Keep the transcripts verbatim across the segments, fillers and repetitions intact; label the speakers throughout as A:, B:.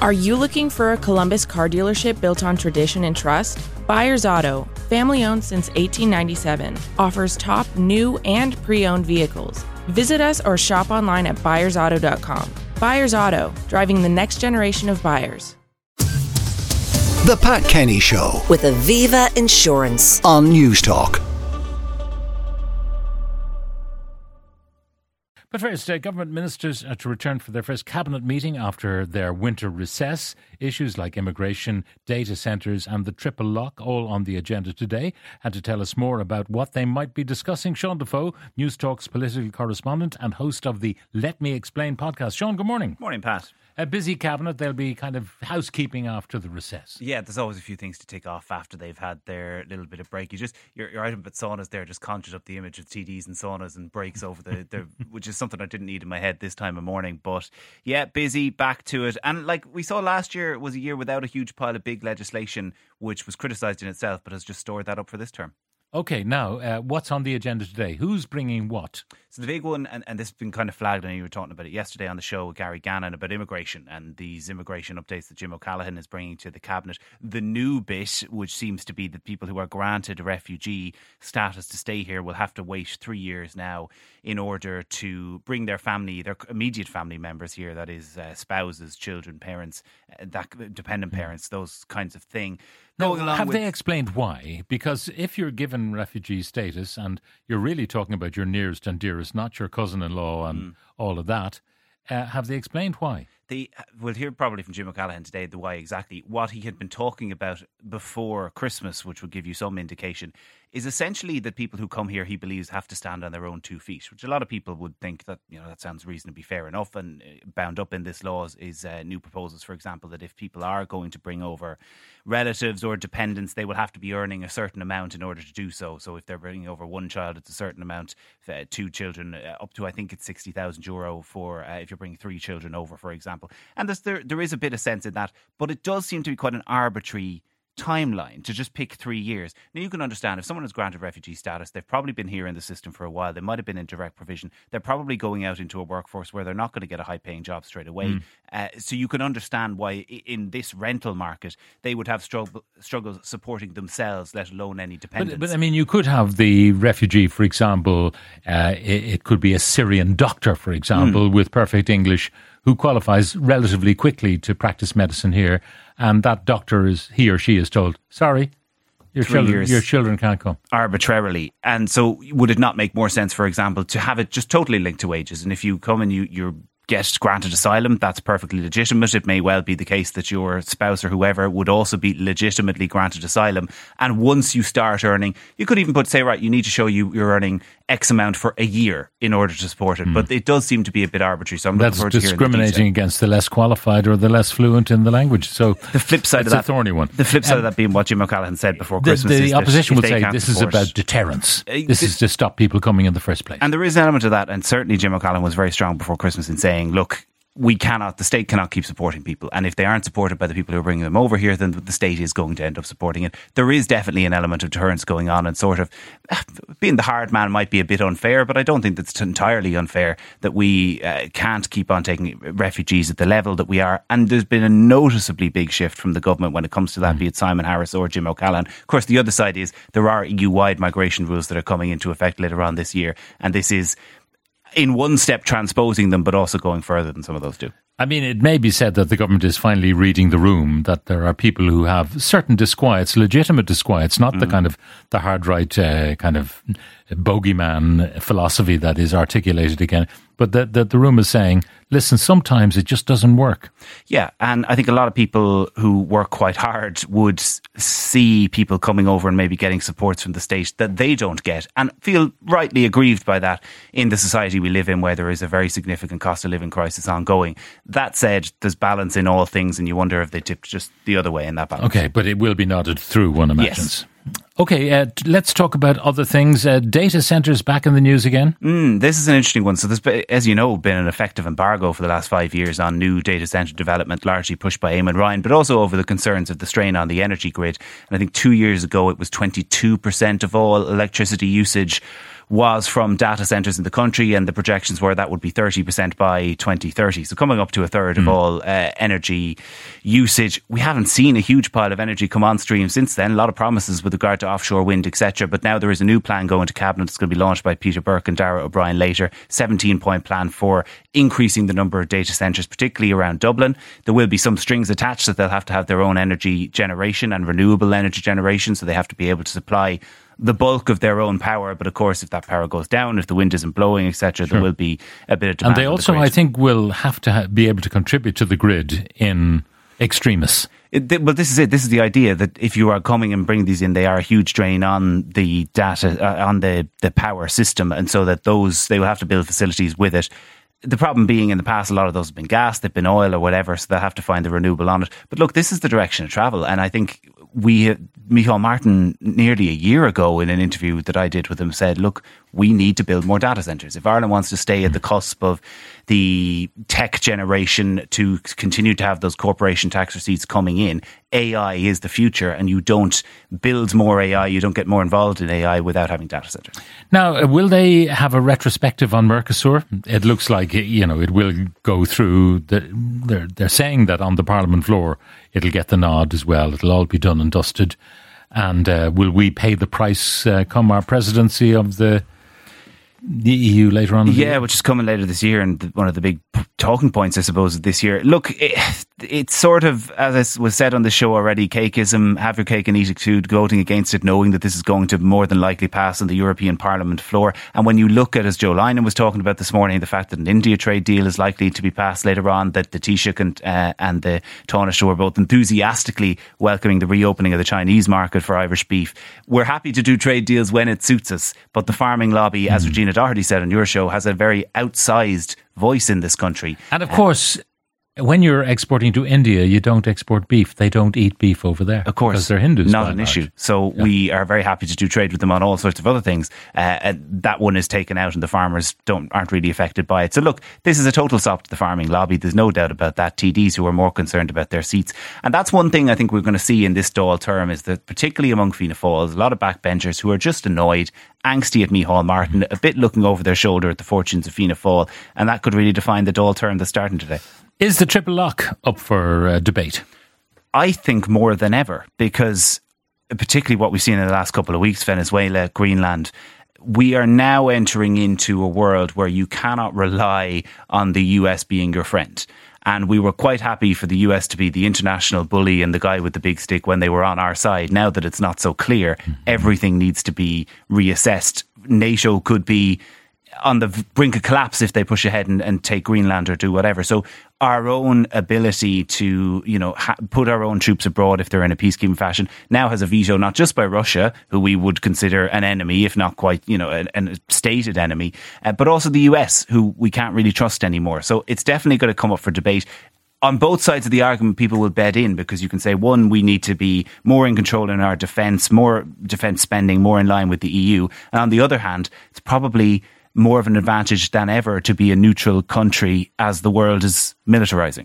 A: Are you looking for a Columbus car dealership built on tradition and trust? Byers Auto, family owned since eighteen ninety-seven, offers top new and pre-owned vehicles. Visit us or shop online at byers auto dot com. Byers Auto, driving the next generation of buyers.
B: The Pat Kenny Show
C: with Aviva Insurance
B: on News Talk.
D: But first, uh, government ministers are to return for their first cabinet meeting after their winter recess. Issues like immigration, data centres and the triple lock all on the agenda today. And to tell us more about what they might be discussing, Sean Defoe, News Talk's political correspondent and host of the Let Me Explain podcast. Sean, good morning.
E: Morning, Pat.
D: A busy cabinet. There'll be kind of housekeeping after the recess.
E: Yeah, there's always a few things to tick off after they've had their little bit of break. You just you're, you're out about saunas there, just conjured up the image of T Ds and saunas and breaks over the, the which is something I didn't need in my head this time of morning. But yeah, busy, back to it. And like we saw last year was a year without a huge pile of big legislation, which was criticised in itself, but has just stored that up for this term.
D: OK, now, uh, what's on the agenda today? Who's bringing what?
E: So the big one, and, and this has been kind of flagged, I know you were talking about it yesterday on the show with Gary Gannon about immigration and these immigration updates that Jim O'Callaghan is bringing to the Cabinet. The new bit, which seems to be that people who are granted a refugee status to stay here will have to wait three years now in order to bring their family, their immediate family members here, that is uh, spouses, children, parents, uh, that dependent parents, those kinds of thing.
D: Now, have with... they explained why? Because if you're given refugee status and you're really talking about your nearest and dearest, not your cousin-in-law and mm. all of that, uh, have they explained why?
E: They, we'll hear probably from Jim O'Callaghan today the why exactly. What he had been talking about before Christmas, which will give you some indication, is essentially that people who come here, he believes, have to stand on their own two feet, which a lot of people would think that, you know, that sounds reasonably fair enough. And bound up in this law is uh, new proposals, for example, that if people are going to bring over relatives or dependents, they will have to be earning a certain amount in order to do so. So if they're bringing over one child, it's a certain amount, uh, two children, uh, up to, I think it's sixty thousand euro for uh, if you're bringing three children over, for example. And there, there is a bit of sense in that, but it does seem to be quite an arbitrary timeline to just pick three years. Now, you can understand if someone is granted refugee status, they've probably been here in the system for a while. They might have been in direct provision. They're probably going out into a workforce where they're not going to get a high-paying job straight away. Mm. Uh, so you can understand why in this rental market they would have struggle, struggles supporting themselves, let alone any dependents.
D: But, but I mean, you could have the refugee, for example, uh, it, it could be a Syrian doctor, for example, mm. with perfect English, who qualifies relatively quickly to practice medicine here, and that doctor is, he or she is told, sorry, your
E: Three
D: children,
E: years
D: your children can't come.
E: Arbitrarily. And so would it not make more sense, for example, to have it just totally linked to wages? And if you come and you, you're get granted asylum, that's perfectly legitimate. It may well be the case that your spouse or whoever would also be legitimately granted asylum. And once you start earning, you could even put, say, right, you need to show you you're earning X amount for a year in order to support it. Mm. But it does seem to be a bit arbitrary. So I'm
D: That's
E: looking forward to
D: discriminating
E: the
D: against the less qualified or the less fluent in the language. So
E: the flip side of that,
D: a thorny one.
E: The flip side um, of that being what Jim O'Callaghan said before
D: the,
E: Christmas.
D: The
E: is
D: opposition would say this
E: support,
D: is about deterrence. Uh, this th- is to stop people coming in the first place.
E: And there is an element of that. And certainly Jim O'Callaghan was very strong before Christmas in saying, look, we cannot, the state cannot keep supporting people. And if they aren't supported by the people who are bringing them over here, then the state is going to end up supporting it. There is definitely an element of deterrence going on, and sort of being the hard man might be a bit unfair, but I don't think that's entirely unfair that we uh, can't keep on taking refugees at the level that we are. And there's been a noticeably big shift from the government when it comes to that, mm. be it Simon Harris or Jim O'Callaghan. Of course, the other side is there are E U-wide migration rules that are coming into effect later on this year. And this is in one step transposing them, but also going further than some of those do.
D: I mean, it may be said that the government is finally reading the room, that there are people who have certain disquiets, legitimate disquiets, not mm. the kind of the hard right uh, kind of bogeyman philosophy that is articulated again, but that, that the room is saying, listen, sometimes it just doesn't work.
E: Yeah, and I think a lot of people who work quite hard would see people coming over and maybe getting supports from the state that they don't get and feel rightly aggrieved by that in the society we live in, where there is a very significant cost of living crisis ongoing. That said, there's balance in all things, and you wonder if they tipped just the other way in that balance.
D: Okay, but it will be nodded through, one imagines.
E: Yes.
D: Okay, uh, let's talk about other things. Uh, data centres back in the news again.
E: Mm, this is an interesting one. So there's, as you know, been an effective embargo for the last five years on new data centre development, largely pushed by Eamon Ryan, but also over the concerns of the strain on the energy grid. And I think two years ago it was twenty-two percent of all electricity usage was from data centres in the country, and the projections were that would be thirty percent by twenty thirty. So coming up to a third mm. of all uh, energy usage. We haven't seen a huge pile of energy come on stream since then. A lot of promises with regard to offshore wind, et cetera. But now there is a new plan going to Cabinet. It's going to be launched by Peter Burke and Dara O'Brien later. seventeen-point plan for increasing the number of data centres, particularly around Dublin. There will be some strings attached that they'll have to have their own energy generation and renewable energy generation, so they have to be able to supply the bulk of their own power. But of course, if that power goes down, if the wind isn't blowing, et cetera, sure. there will be a bit of demand.
D: And they also, I think, will have to ha- be able to contribute to the grid in extremis.
E: It, well, this is it. This is the idea that if you are coming and bringing these in, they are a huge drain on the data, uh, on the, the power system, and so that those they will have to build facilities with it. The problem being in the past, a lot of those have been gas, they've been oil or whatever, so they'll have to find the renewable on it. But look, this is the direction of travel, and I think we, Micheál Martin, nearly a year ago in an interview that I did with him, said, look, we need to build more data centres. If Ireland wants to stay at the cusp of the tech generation to continue to have those corporation tax receipts coming in, A I is the future, and you don't build more A I, you don't get more involved in A I without having data centres.
D: Now, will they have a retrospective on Mercosur? It looks like, you know, it will go through. The, they're, they're saying that on the Parliament floor, it'll get the nod as well. It'll all be done and dusted. And uh, will we pay the price uh, come our presidency of the the E U later on?
E: Yeah, which is coming later this year, and one of the big talking points, I suppose, this year. Look, it, it's sort of, as was said on the show already, cakeism, have your cake and eat it too, voting against it, knowing that this is going to more than likely pass on the European Parliament floor. And when you look at, as Joe Linen was talking about this morning, the fact that an India trade deal is likely to be passed later on, that the Taoiseach and, uh, and the Taoiseach were both enthusiastically welcoming the reopening of the Chinese market for Irish beef. We're happy to do trade deals when it suits us, but the farming lobby, mm. as Regina Doherty said on your show, has a very outsized voice in this country.
D: And of course, when you're exporting to India, you don't export beef. They don't eat beef over there.
E: Of course.
D: Because they're Hindus.
E: Not an large. issue. So yeah. we are very happy to do trade with them on all sorts of other things. Uh, and that one is taken out and the farmers don't aren't really affected by it. So look, this is a total stop to the farming lobby. There's no doubt about that. T Ds who are more concerned about their seats. And that's one thing I think we're going to see in this Dáil term, is that particularly among Fianna Fáil, a lot of backbenchers who are just annoyed, angsty at Micheál Martin, a bit looking over their shoulder at the fortunes of Fianna Fáil. And that could really define the Dáil term that's starting today.
D: Is the triple lock up for uh, debate?
E: I think more than ever, because particularly what we've seen in the last couple of weeks, Venezuela, Greenland, we are now entering into a world where you cannot rely on the U S being your friend. And we were quite happy for the U S to be the international bully and the guy with the big stick when they were on our side. Now that it's not so clear, mm-hmm. everything needs to be reassessed. NATO could be on the brink of collapse if they push ahead and, and take Greenland or do whatever. So our own ability to, you know, ha- put our own troops abroad if they're in a peacekeeping fashion now has a veto, not just by Russia, who we would consider an enemy, if not quite, you know, a, a stated enemy, uh, but also the U S, who we can't really trust anymore. So it's definitely going to come up for debate. On both sides of the argument, people will bed in, because you can say, one, we need to be more in control in our defence, more defence spending, more in line with the E U. And on the other hand, it's probably more of an advantage than ever to be a neutral country as the world is militarising.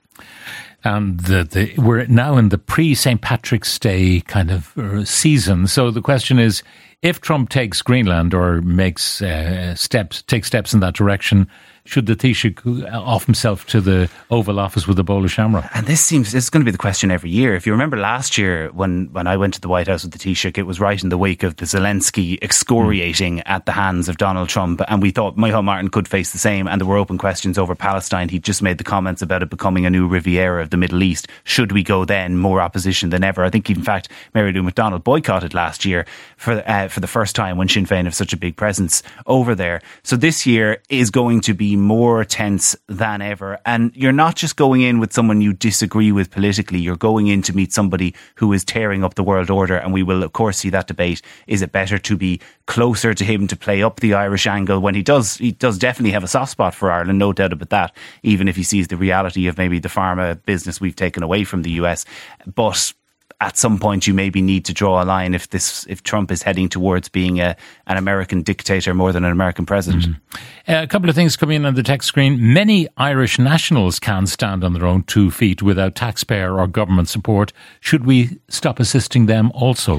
D: And the, the, we're now in the pre-Saint Patrick's Day kind of uh, season. So the question is, if Trump takes Greenland or makes uh, steps, takes steps in that direction, should the Taoiseach off himself to the Oval Office with a bowl of shamrock?
E: And this seems, this is going to be the question every year. If you remember last year when, when I went to the White House with the Taoiseach, it was right in the wake of the Zelensky excoriating mm. at the hands of Donald Trump. And we thought Micheál Martin could face the same. And there were open questions over Palestine. He just made the comments about it becoming a new Riviera of the Middle East. Should we go then? More opposition than ever. I think, in fact, Mary Lou McDonald boycotted last year for, uh, for the first time when Sinn Féin have such a big presence over there. So this year is going to be more tense than ever. And you're not just going in with someone you disagree with politically, you're going in to meet somebody who is tearing up the world order. And we will, of course, see that debate. Is it better to be closer to him to play up the Irish angle when he does, he does definitely have a soft spot for Ireland, no doubt about that, even if he sees the reality of maybe the pharma business we've taken away from the U S. But at some point you maybe need to draw a line if this if Trump is heading towards being a, an American dictator more than an American president.
D: Mm-hmm. Uh, a couple of things coming in on the text screen. Many Irish nationals can stand on their own two feet without taxpayer or government support. Should we stop assisting them also?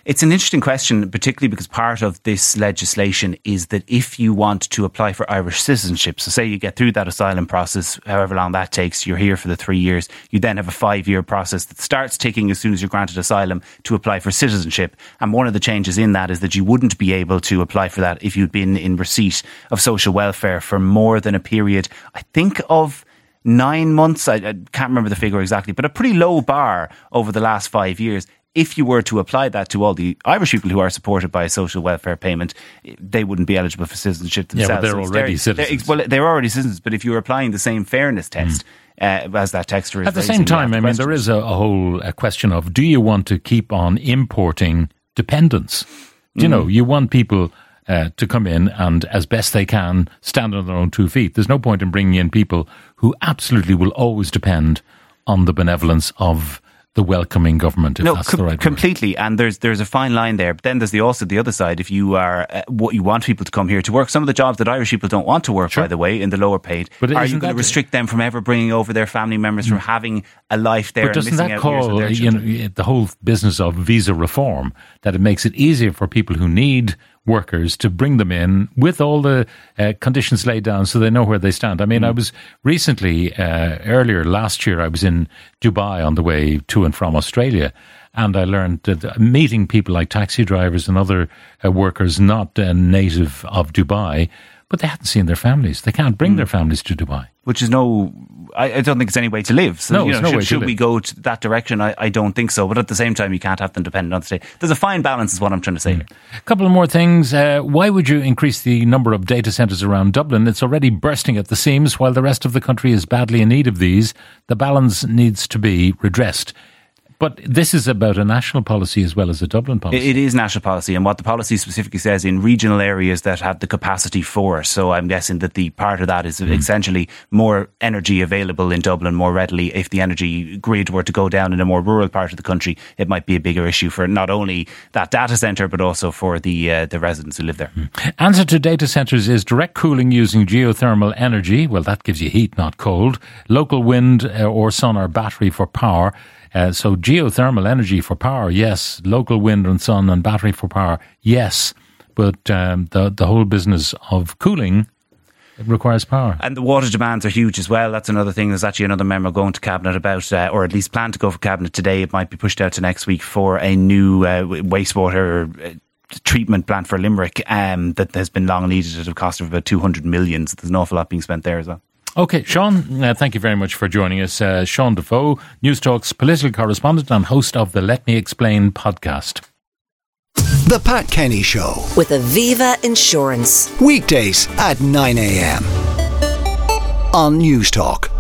E: It's an interesting question, particularly because part of this legislation is that if you want to apply for Irish citizenship, so say you get through that asylum process, however long that takes, you're here for the three years, you then have a five-year process that starts ticking as soon as you're granted asylum to apply for citizenship. And one of the changes in that is that you wouldn't be able to apply for that if you'd been in receipt of social welfare for more than a period, I think, of nine months. I, I can't remember the figure exactly, but a pretty low bar over the last five years. If you were to apply that to all the Irish people who are supported by a social welfare payment, they wouldn't be eligible for citizenship themselves.
D: Yeah, but they're
E: so
D: already
E: they're,
D: citizens.
E: They're, well, they're already citizens, but if you were applying the same fairness test, mm. uh, as that texter is
D: At the
E: raising,
D: same time, I mean, there is a, a whole a question of, do you want to keep on importing dependents? Do you mm. know, you want people uh, to come in and, as best they can, stand on their own two feet. There's no point in bringing in people who absolutely will always depend on the benevolence of the welcoming government, if
E: no,
D: that's
E: com-
D: the right
E: completely.
D: word.
E: And there's there's a fine line there. But then there's the also the other side. If you are uh, what you want people to come here to work, some of the jobs that Irish people don't want to work,
D: sure.
E: by the way, in the lower paid,
D: but
E: are you going to restrict them from ever bringing over their family members, mm. from having a life there?
D: But doesn't
E: and missing
D: that
E: out
D: call
E: years with their
D: you know, the whole business of visa reform, that it makes it easier for people who need workers to bring them in with all the uh, conditions laid down so they know where they stand? I mean, mm. I was recently, uh, earlier last year, I was in Dubai on the way to and from Australia, and I learned that meeting people like taxi drivers and other uh, workers not uh, native of Dubai, but they hadn't seen their families. They can't bring mm. their families to Dubai.
E: Which is no, I, I don't think it's any way to live. So,
D: no,
E: you know,
D: it's no
E: should,
D: way to
E: should
D: live.
E: we go to that direction? I, I don't think so. But at the same time, you can't have them dependent on the state. There's a fine balance is what I'm trying to say.
D: Mm. A couple of more things. Uh, why would you increase the number of data centres around Dublin? It's already bursting at the seams while the rest of the country is badly in need of these. The balance needs to be redressed. But this is about a national policy as well as a Dublin policy.
E: It is national policy, and what the policy specifically says in regional areas that have the capacity for it. So I'm guessing that the part of that is mm. essentially more energy available in Dublin more readily. If the energy grid were to go down in a more rural part of the country, it might be a bigger issue for not only that data centre, but also for the uh, the residents who live there.
D: Mm. Answer to data centres is direct cooling using geothermal energy. Well, that gives you heat, not cold. Local wind uh, or sun or battery for power. Uh, so geothermal energy for power, yes. Local wind and sun and battery for power, yes. But um, the the whole business of cooling, it requires power.
E: And the water demands are huge as well. That's another thing. There's actually another memo going to Cabinet about, uh, or at least planned to go for Cabinet today. It might be pushed out to next week for a new uh, wastewater uh, treatment plant for Limerick um, that has been long needed at a cost of about two hundred million. So there's an awful lot being spent there as well.
D: OK, Sean, uh, thank you very much for joining us. Uh, Sean Defoe, News Talk's political correspondent and host of the Let Me Explain podcast.
B: The Pat Kenny Show.
C: With Aviva Insurance.
B: Weekdays at nine a.m. on News Talk.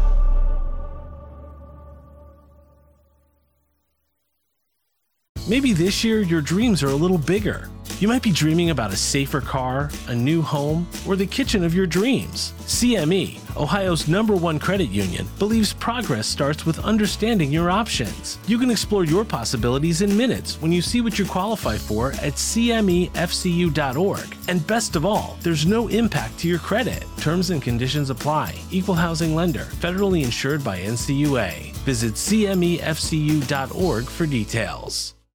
F: Maybe this year your dreams are a little bigger. You might be dreaming about a safer car, a new home, or the kitchen of your dreams. C M E, Ohio's number one credit union, believes progress starts with understanding your options. You can explore your possibilities in minutes when you see what you qualify for at c m e f c u dot org. And best of all, there's no impact to your credit. Terms and conditions apply. Equal housing lender. Federally insured by N C U A. Visit c m e f c u dot org for details.